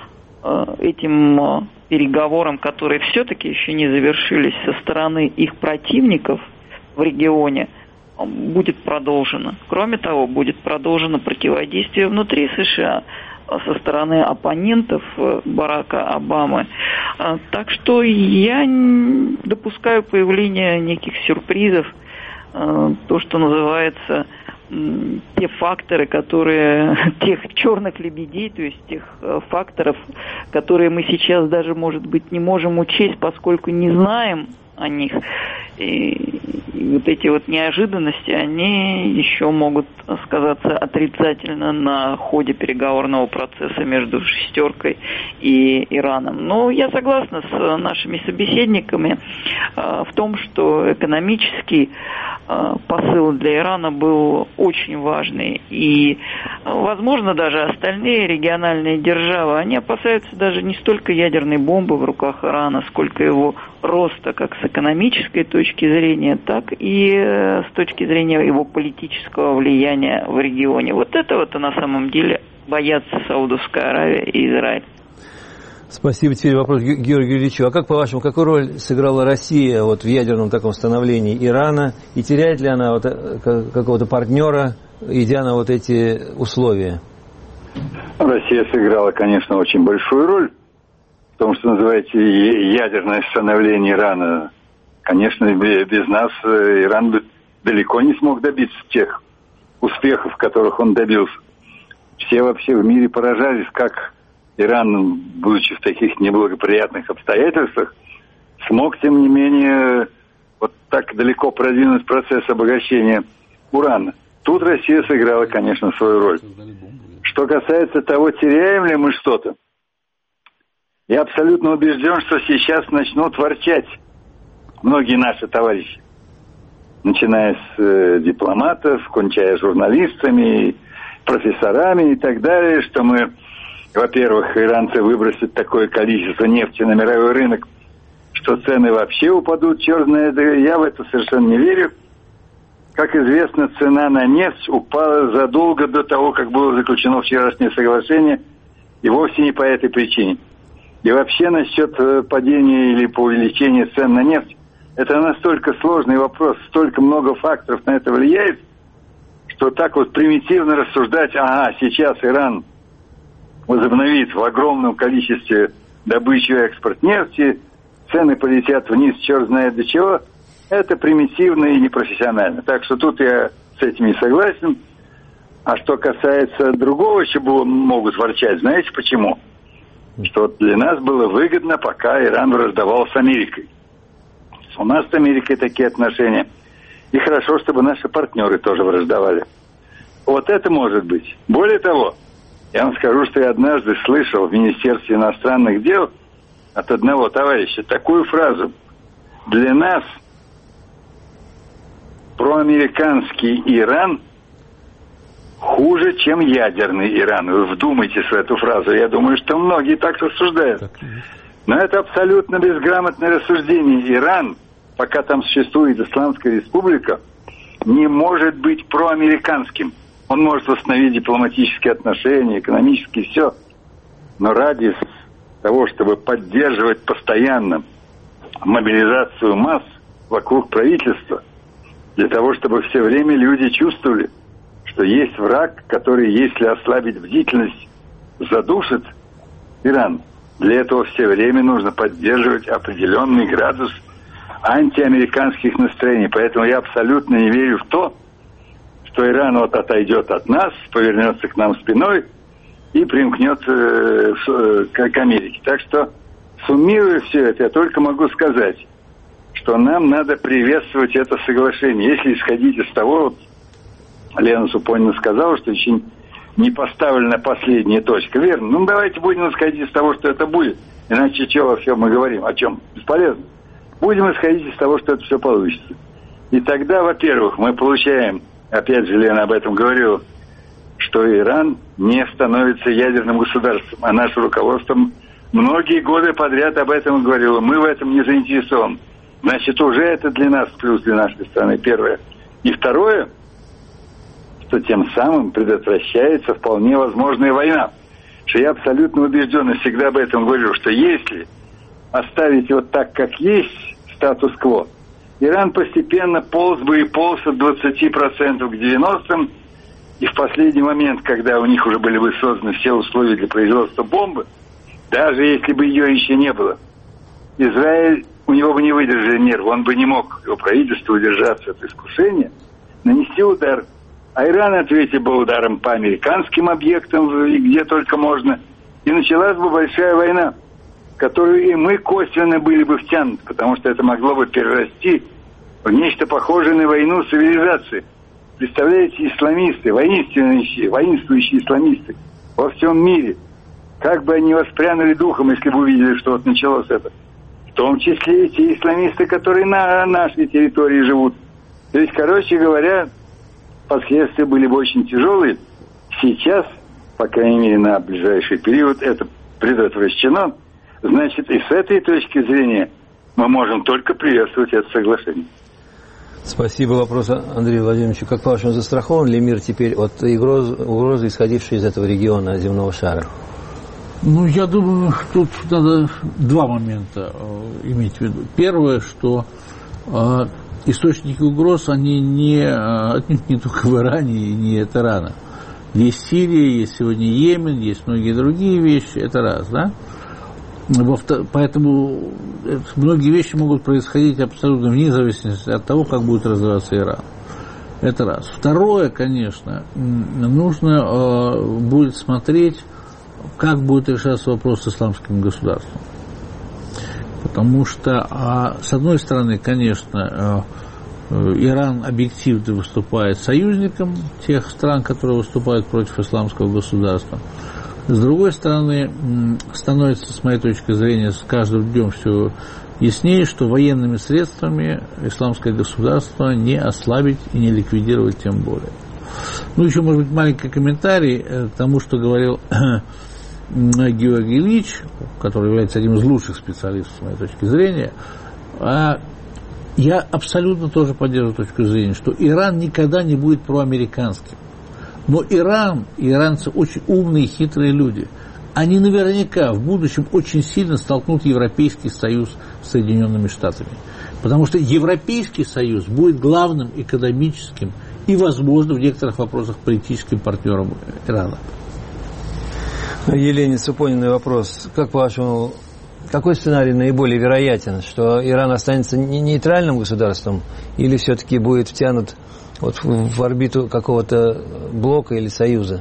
этим переговорам, которые все-таки еще не завершились со стороны их противников в регионе, будет продолжено. Кроме того, будет продолжено противодействие внутри США со стороны оппонентов Барака Обамы. Так что я допускаю появление неких сюрпризов, то, что называется, те факторы, тех черных лебедей, то есть тех факторов, которые мы сейчас даже, может быть, не можем учесть, поскольку не знаем о них. И вот эти вот неожиданности, они еще могут сказаться отрицательно на ходе переговорного процесса между шестеркой и Ираном. Но я согласна с нашими собеседниками в том, что экономический посыл для Ирана был очень важный. И, возможно, даже остальные региональные державы, они опасаются даже не столько ядерной бомбы в руках Ирана, сколько его роста как с экономической точки зрения, так и с точки зрения его политического влияния в регионе. Вот этого-то на самом деле боятся Саудовская Аравия и Израиль. Спасибо. Теперь вопрос Георгию Юрьевичу. А как, по-вашему, какую роль сыграла Россия вот в ядерном таком становлении Ирана? И теряет ли она вот какого-то партнера, идя на вот эти условия? Россия сыграла, конечно, очень большую роль в том, что называете ядерное становление Ирана. Конечно, без нас Иран бы далеко не смог добиться тех успехов, которых он добился. Все вообще в мире поражались, как Иран, будучи в таких неблагоприятных обстоятельствах, смог, тем не менее, вот так далеко продвинуть процесс обогащения урана. Тут Россия сыграла, конечно, свою роль. Что касается того, теряем ли мы что-то, я абсолютно убежден, что сейчас начнут ворчать многие наши товарищи, начиная с дипломатов, кончая журналистами профессорами и так далее, что мы, во-первых, иранцы выбросят такое количество нефти на мировой рынок, что цены вообще упадут, черт знает. Я в это совершенно не верю. Как известно, цена на нефть упала задолго до того, как было заключено вчерашнее соглашение, и вовсе не по этой причине. И вообще насчет падения или увеличения цен на нефть, это настолько сложный вопрос, столько много факторов на это влияет, что так вот примитивно рассуждать, сейчас Иран возобновит в огромном количестве добычу и экспорт нефти, цены полетят вниз, черт знает до чего, это примитивно и непрофессионально. Так что тут я с этим не согласен. А что касается другого, чего могут ворчать, знаете почему? Что для нас было выгодно, пока Иран враждовал с Америкой. У нас с Америкой такие отношения. И хорошо, чтобы наши партнеры тоже враждовали. Вот это может быть. Более того, я вам скажу, что я однажды слышал в Министерстве иностранных дел от одного товарища такую фразу. Для нас проамериканский Иран хуже, чем ядерный Иран. Вы вдумайтесь в эту фразу. Я думаю, что многие так рассуждают. Но это абсолютно безграмотное рассуждение. Иран, пока там существует Исламская республика, не может быть проамериканским. Он может восстановить дипломатические отношения, экономические, все. Но ради того, чтобы поддерживать постоянно мобилизацию масс вокруг правительства, для того, чтобы все время люди чувствовали, что есть враг, который, если ослабить бдительность, задушит Иран. Для этого все время нужно поддерживать определенный градус антиамериканских настроений. Поэтому я абсолютно не верю в то, что Иран вот отойдет от нас, повернется к нам спиной и примкнет к Америке. Так что, суммируя все это, я только могу сказать, что нам надо приветствовать это соглашение. Если исходить из того, вот Лена Супонина сказала, что еще не поставлена последняя точка. Верно. Ну, давайте будем исходить из того, что это будет. Иначе что вообще мы говорим? О чем? Бесполезно. Будем исходить из того, что это все получится. И тогда, во-первых, мы получаем, опять же, Лена об этом говорила, что Иран не становится ядерным государством. А наше руководство многие годы подряд об этом говорило. Мы в этом не заинтересованы. Значит, уже это для нас плюс для нашей страны, первое. И второе, что тем самым предотвращается вполне возможная война. Что я абсолютно убежден и всегда об этом говорю, что если оставить вот так, как есть статус-кво, Иран постепенно полз бы и полз от 20% к 90%, и в последний момент, когда у них уже были бы созданы все условия для производства бомбы, даже если бы ее еще не было, Израиль, у него бы не выдержали нервы, он бы не мог, его правительство, удержаться от искушения, нанести удар. А Иран ответил бы ударом по американским объектам, и где только можно. И началась бы большая война, в которую и мы косвенно были бы втянуты, потому что это могло бы перерасти в нечто похожее на войну цивилизации. Представляете, исламисты, воинствующие исламисты во всем мире, как бы они воспрянули духом, если бы увидели, что вот началось это. В том числе и те исламисты, которые на нашей территории живут. То есть, короче говоря, последствия были бы очень тяжелые. Сейчас, по крайней мере, на ближайший период это предотвращено. Значит, и с этой точки зрения мы можем только приветствовать это соглашение. Спасибо. Вопрос Андрею Владимировичу. Как по-вашему, застрахован ли мир теперь от угрозы, исходившей из этого региона земного шара? Ну, я думаю, тут надо два момента иметь в виду. Первое, что источники угроз, они отнюдь не только в Иране и не от Ирана. Есть Сирия, есть сегодня Йемен, есть многие другие вещи, это раз, да? Поэтому многие вещи могут происходить абсолютно вне зависимости от того, как будет развиваться Иран. Это раз. Второе, конечно, нужно будет смотреть, как будет решаться вопрос с исламским государством. Потому что, с одной стороны, конечно, Иран объективно выступает союзником тех стран, которые выступают против исламского государства. С другой стороны, становится, с моей точки зрения, с каждым днем все яснее, что военными средствами исламское государство не ослабить и не ликвидировать тем более. Ну, еще, может быть, маленький комментарий к тому, что говорил Георгий Ильич, который является одним из лучших специалистов, с моей точки зрения. Я абсолютно тоже поддерживаю точку зрения, что Иран никогда не будет проамериканским. Но Иран и иранцы очень умные и хитрые люди. Они наверняка в будущем очень сильно столкнут Европейский Союз с Соединенными Штатами. Потому что Европейский Союз будет главным экономическим и, возможно, в некоторых вопросах политическим партнером Ирана. Елене Супониной вопрос. Как по-вашему, какой сценарий наиболее вероятен? Что Иран останется нейтральным государством или все-таки будет втянут вот в орбиту какого-то блока или союза?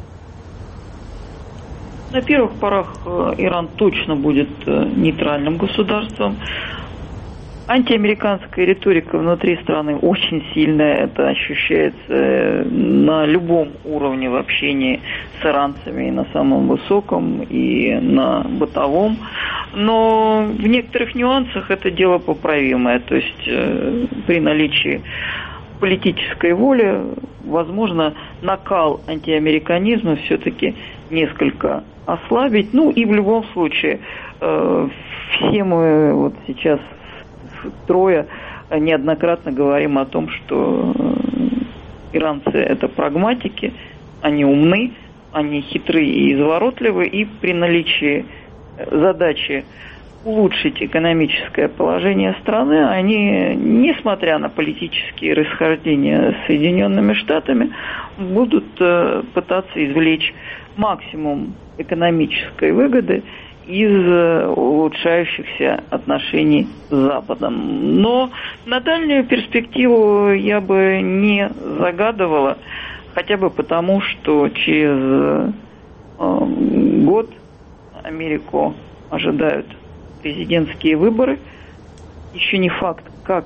На первых порах Иран точно будет нейтральным государством. Антиамериканская риторика внутри страны очень сильная. Это ощущается на любом уровне в общении с иранцами, и на самом высоком, и на бытовом. Но в некоторых нюансах это дело поправимое. То есть при наличии политической воли, возможно, накал антиамериканизма все-таки несколько ослабить. Ну и в любом случае все мы вот сейчас трое неоднократно говорим о том, что иранцы это прагматики, они умны, они хитры и изворотливы, и при наличии задачи улучшить экономическое положение страны, они, несмотря на политические расхождения с Соединенными Штатами, будут пытаться извлечь максимум экономической выгоды из улучшающихся отношений с Западом. Но на дальнюю перспективу я бы не загадывала, хотя бы потому, что через год Америку ожидают президентские выборы. Еще не факт, как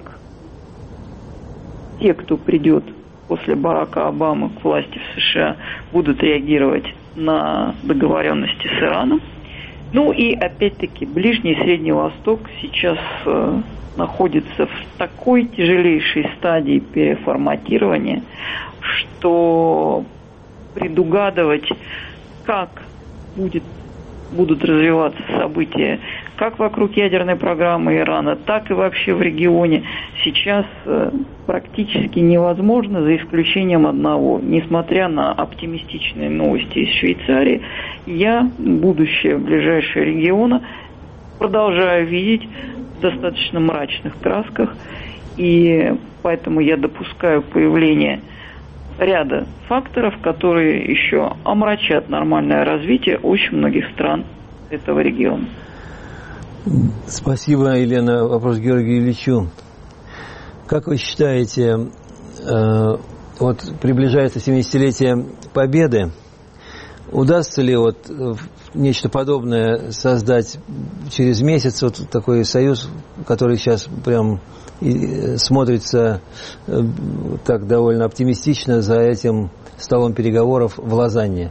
те, кто придет после Барака Обамы к власти в США, будут реагировать на договоренности с Ираном. Ну и опять-таки Ближний и Средний Восток сейчас находится в такой тяжелейшей стадии переформатирования, что предугадывать, как будут развиваться события как вокруг ядерной программы Ирана, так и вообще в регионе, сейчас практически невозможно, за исключением одного. Несмотря на оптимистичные новости из Швейцарии, я будущее ближайшего региона продолжаю видеть в достаточно мрачных красках, и поэтому я допускаю появление ряда факторов, которые еще омрачат нормальное развитие очень многих стран этого региона. Спасибо, Елена. Вопрос Георгию Ильичу. Как вы считаете, вот приближается 70-летие Победы, удастся ли вот нечто подобное создать через месяц, вот такой союз, который сейчас прям смотрится так довольно оптимистично за этим столом переговоров в Лозанне?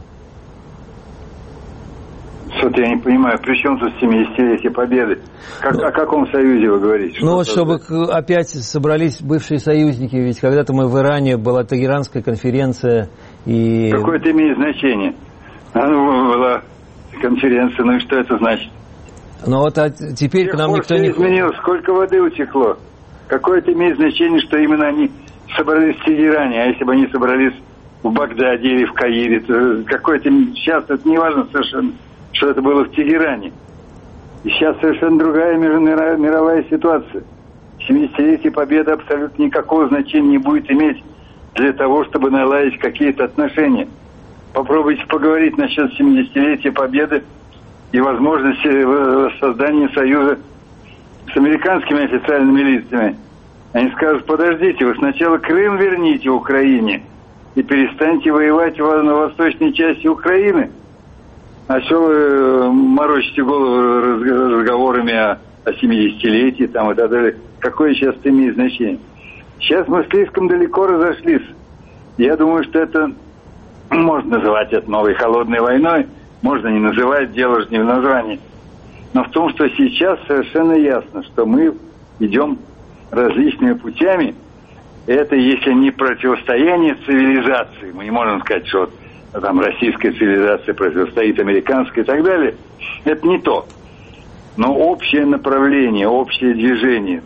Что-то я не понимаю, при чем тут 70-летие Победы? О каком союзе вы говорите? Ну вот, чтобы опять собрались бывшие союзники, ведь когда-то мы в Иране, была Тегеранская конференция, и... Какое это имеет значение? Была конференция, ну и что это значит? Ну вот теперь к нам никто не... изменилось, сколько воды утекло? Какое это имеет значение, что именно они собрались в Тегеране, а если бы они собрались в Багдаде или в Каире, то какое-то... Сейчас это не важно совершенно, что это было в Тегеране. И сейчас совершенно другая мировая ситуация. 70-летие Победы абсолютно никакого значения не будет иметь для того, чтобы наладить какие-то отношения. Попробуйте поговорить насчет 70-летия Победы и возможности создания союза с американскими официальными лицами. Они скажут: подождите, вы сначала Крым верните Украине и перестаньте воевать на восточной части Украины. А что вы морочите голову разговорами о 70-летии там и так далее? Какое сейчас это имеет значение? Сейчас мы слишком далеко разошлись. Я думаю, что это можно называть это новой холодной войной, можно не называть, дело же не в названии. Но в том, что сейчас совершенно ясно, что мы идем различными путями, Это если не противостояние цивилизации, мы не можем сказать, что там российская цивилизация противостоит американской и так далее, это не то. Но общее направление, общее движение,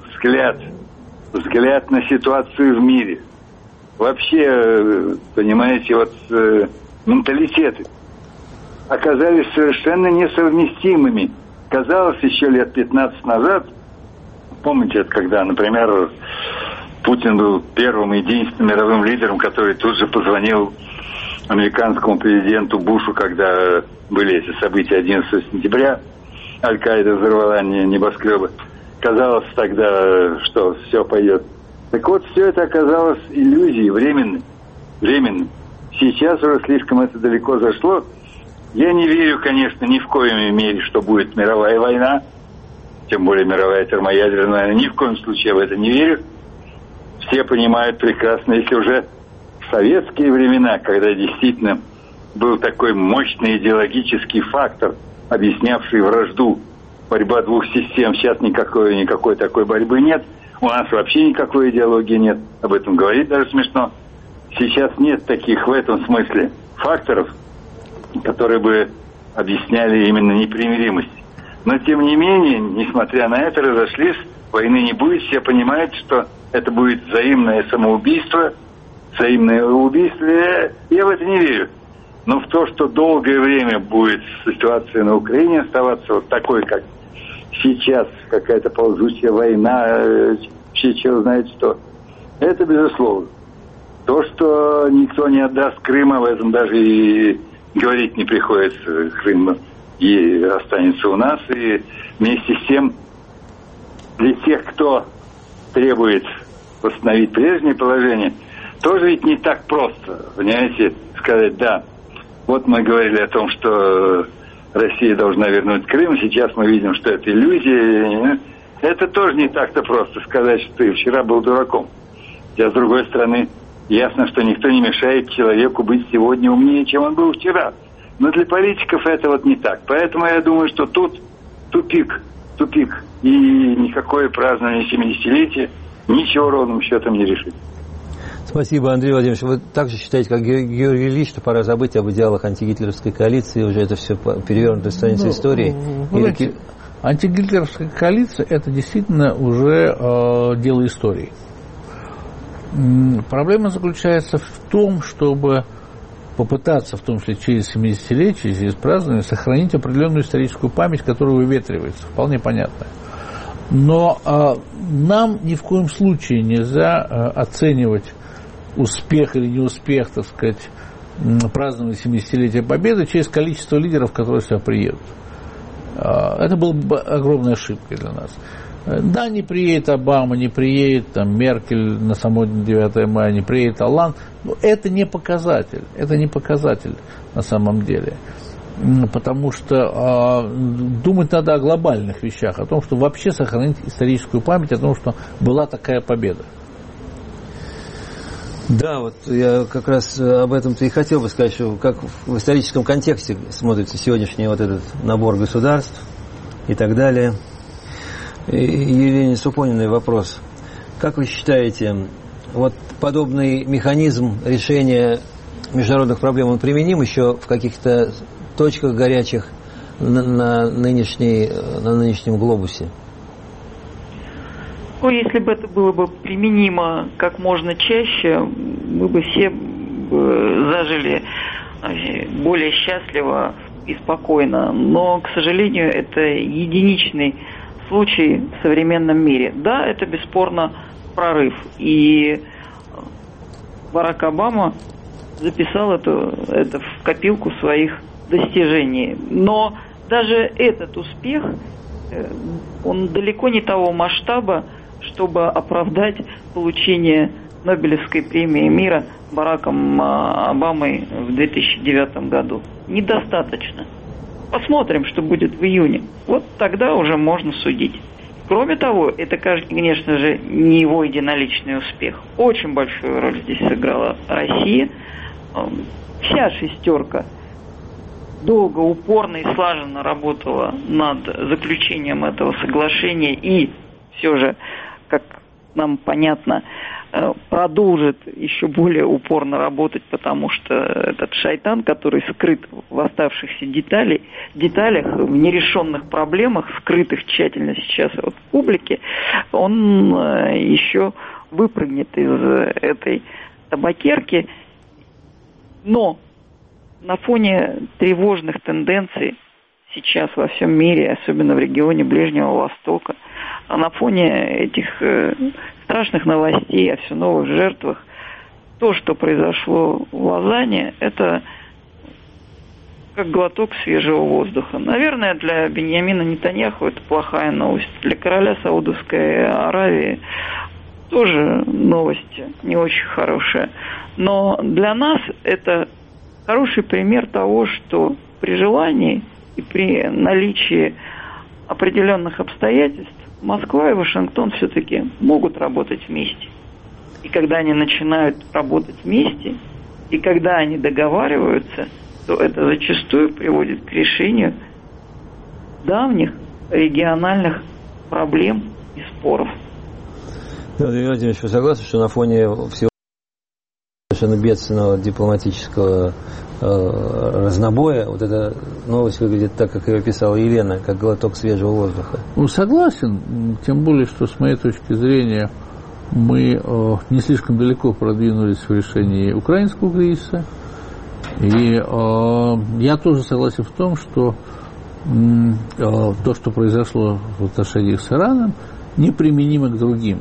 взгляд на ситуацию в мире, вообще, понимаете, вот менталитеты оказались совершенно несовместимыми. Казалось, еще лет 15 назад, помните, это когда, например, Путин был первым и единственным мировым лидером, который тут же позвонил американскому президенту Бушу, когда были эти события 11 сентября, Аль-Каида взорвала небоскребы. Казалось тогда, что все пойдет. Так вот, все это оказалось иллюзией, временной. Сейчас уже слишком это далеко зашло. Я не верю, конечно, ни в коем мере, что будет мировая война, тем более мировая термоядерная война. Ни в коем случае я в это не верю. Все понимают прекрасно, если уже в советские времена, когда действительно был такой мощный идеологический фактор, объяснявший вражду, борьба двух систем, сейчас никакой такой борьбы нет. У нас вообще никакой идеологии нет. Об этом говорить даже смешно. Сейчас нет таких в этом смысле факторов, которые бы объясняли именно непримиримость. Но, тем не менее, несмотря на это, разошлись, войны не будет, все понимают, что это будет взаимное самоубийство, взаимное убийство. Я в это не верю. Но в то, что долгое время будет ситуация на Украине оставаться вот такой, как сейчас, какая-то ползучая война, все чего знает что, это безусловно. То, что никто не отдаст Крыма, в этом даже и говорить не приходится. Крым и останется у нас. И вместе с тем, для тех, кто требует восстановить прежнее положение, тоже ведь не так просто, понимаете, сказать, да, вот мы говорили о том, что Россия должна вернуть Крым, сейчас мы видим, что это иллюзия. Это тоже не так-то просто сказать, что ты вчера был дураком. Хотя, с другой стороны, ясно, что никто не мешает человеку быть сегодня умнее, чем он был вчера. Но для политиков это вот не так. Поэтому я думаю, что тут тупик. И никакое празднование 70-летия ничего ровным счетом не решит. Спасибо, Андрей Владимирович. Вы также считаете, как Георгий Ильич, что пора забыть об идеалах антигитлеровской коалиции, уже это все перевернутая страница истории? Антигитлеровская коалиция – это действительно уже дело истории. Проблема заключается в том, чтобы попытаться, в том числе через 70-летие, через празднование, сохранить определенную историческую память, которая выветривается, вполне понятно. Но нам ни в коем случае нельзя оценивать успех или неуспех, так сказать, празднования 70-летия Победы через количество лидеров, которые сюда приедут. Это была бы огромная ошибка для нас. Да, не приедет Обама, не приедет там, Меркель на само 9 мая, не приедет Олланд, но это не показатель на самом деле. Потому что думать надо о глобальных вещах, о том, что вообще сохранить историческую память, о том, что была такая победа. Да, вот я как раз об этом-то и хотел бы сказать, что как в историческом контексте смотрится сегодняшний вот этот набор государств и так далее. Елене Супониной вопрос. Как вы считаете, вот подобный механизм решения международных проблем, он применим еще в каких-то точках горячих на нынешнем глобусе? Ну, если бы это было бы применимо как можно чаще, мы бы все зажили более счастливо и спокойно. Но, к сожалению, это единичный случай в современном мире. Да, это бесспорно прорыв. И Барак Обама записал это в копилку своих достижений. Но даже этот успех, он далеко не того масштаба, чтобы оправдать получение Нобелевской премии мира Бараком Обамой в 2009 году. Недостаточно. Посмотрим, что будет в июне. Вот тогда уже можно судить. Кроме того, это, конечно же, не его единоличный успех. Очень большую роль здесь сыграла Россия. Вся шестерка долго, упорно и слаженно работала над заключением этого соглашения и все же, как нам понятно, продолжит еще более упорно работать, потому что этот шайтан, который скрыт в оставшихся деталях, в нерешенных проблемах, скрытых тщательно сейчас от публики, он еще выпрыгнет из этой табакерки. Но на фоне тревожных тенденций сейчас во всем мире, особенно в регионе Ближнего Востока, а на фоне этих страшных новостей о все новых жертвах, то, что произошло в Лозанне, это как глоток свежего воздуха. Наверное, для Биньямина Нетаньяху это плохая новость. Для короля Саудовской Аравии тоже новость не очень хорошая. Но для нас это хороший пример того, что при желании и при наличии определенных обстоятельств Москва и Вашингтон все-таки могут работать вместе. И когда они начинают работать вместе, и когда они договариваются, то это зачастую приводит к решению давних региональных проблем и споров. Владимир Владимирович, вы согласны, что на фоне всего совершенно бедственного дипломатического разнобоя вот эта новость выглядит так, как ее описала Елена, как глоток свежего воздуха? Ну, согласен, тем более, что с моей точки зрения мы не слишком далеко продвинулись в решении украинского кризиса. И я тоже согласен в том, что то, что произошло в отношениях с Ираном, неприменимо к другим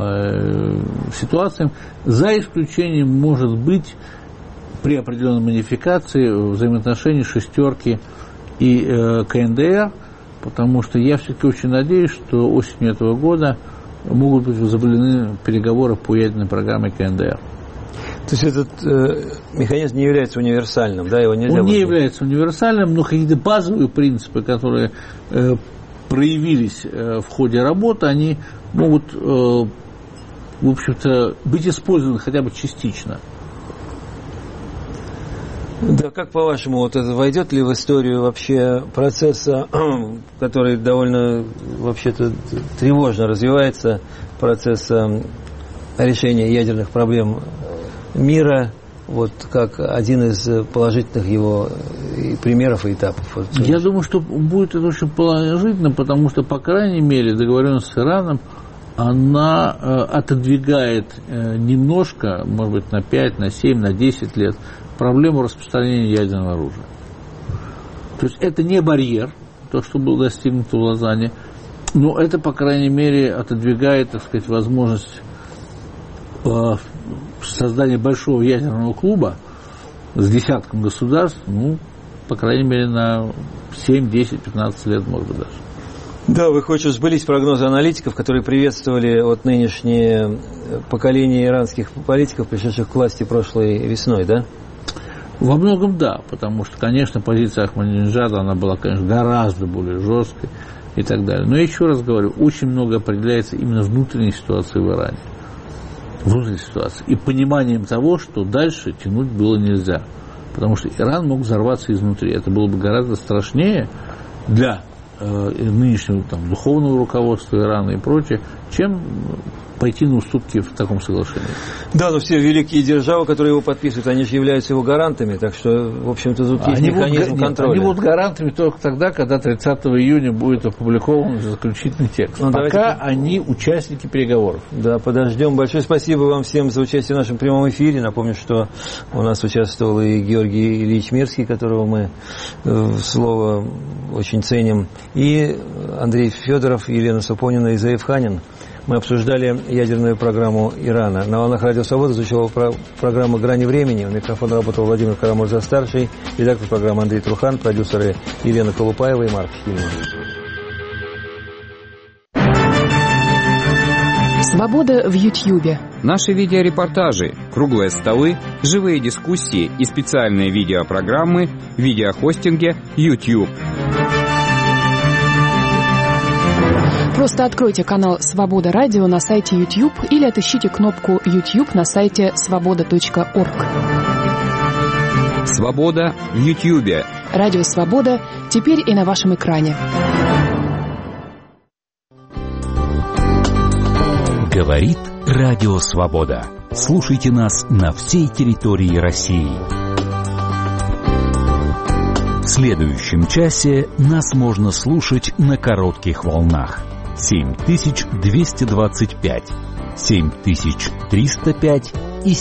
ситуациям, за исключением, может быть, при определенной модификации взаимоотношений «шестерки» и КНДР, потому что я все-таки очень надеюсь, что осенью этого года могут быть возобновлены переговоры по ядерной программе КНДР. То есть этот механизм не является универсальным, да, его нельзя... Он не является универсальным, но какие-то базовые принципы, которые проявились в ходе работы, они могут, в общем-то, быть использованы хотя бы частично. Да, как по-вашему, вот это войдет ли в историю вообще процесса, который довольно, вообще-то, тревожно развивается, процесса решения ядерных проблем мира, вот как один из положительных его примеров и этапов? Я думаю, что будет это очень положительно, потому что, по крайней мере, договоренность с Ираном, она отодвигает немножко, может быть, на 5, на 7, на 10 лет проблему распространения ядерного оружия. То есть это не барьер, то, что было достигнуто в Лозанне, но это, по крайней мере, отодвигает, так сказать, возможность создания большого ядерного клуба с десятком государств, ну, по крайней мере, на 7, 10, 15 лет, может быть, даже. Да, выходит, сбылись прогнозы аналитиков, которые приветствовали вот нынешнее поколение иранских политиков, пришедших к власти прошлой весной, да? Во многом да, потому что, конечно, позиция Ахмадинеджада, она была, конечно, гораздо более жесткой и так далее. Но я еще раз говорю, очень много определяется именно внутренней ситуацией в Иране. Внутренней ситуации. И пониманием того, что дальше тянуть было нельзя. Потому что Иран мог взорваться изнутри. Это было бы гораздо страшнее для нынешнего там, духовного руководства Ирана и прочее, чем пойти на уступки в таком соглашении. Да, но все великие державы, которые его подписывают, они же являются его гарантами, так что, в общем-то, тут есть механизм контроля. Они будут гарантами только тогда, когда 30 июня будет опубликован заключительный текст. Ну, пока они участники переговоров. Да, подождем. Большое спасибо вам всем за участие в нашем прямом эфире. Напомню, что у нас участвовал и Георгий Ильич Мирский, которого мы слово очень ценим, и Андрей Федоров, Елена Супонина и Заев Ханин. Мы обсуждали ядерную программу Ирана. На волнах Радио Свобода звучала программа «Грани времени». У микрофона работал Владимир Карамурза-старший, редактор программы Андрей Трухан, продюсеры Елена Колупаева и Марк Штильман. Свобода в Ютьюбе. Наши видеорепортажи, круглые столы, живые дискуссии и специальные видеопрограммы в видеохостинге YouTube. Просто откройте канал «Свобода Радио» на сайте YouTube или отыщите кнопку YouTube на сайте svoboda.org. Свобода в Ютьюбе. Радио «Свобода» теперь и на вашем экране. Говорит Радио Свобода. Слушайте нас на всей территории России. В следующем часе нас можно слушать на коротких волнах. 7225, 7305 и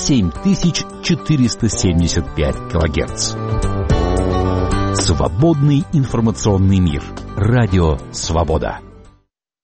7475 килогерц. Свободный информационный мир. Радио Свобода.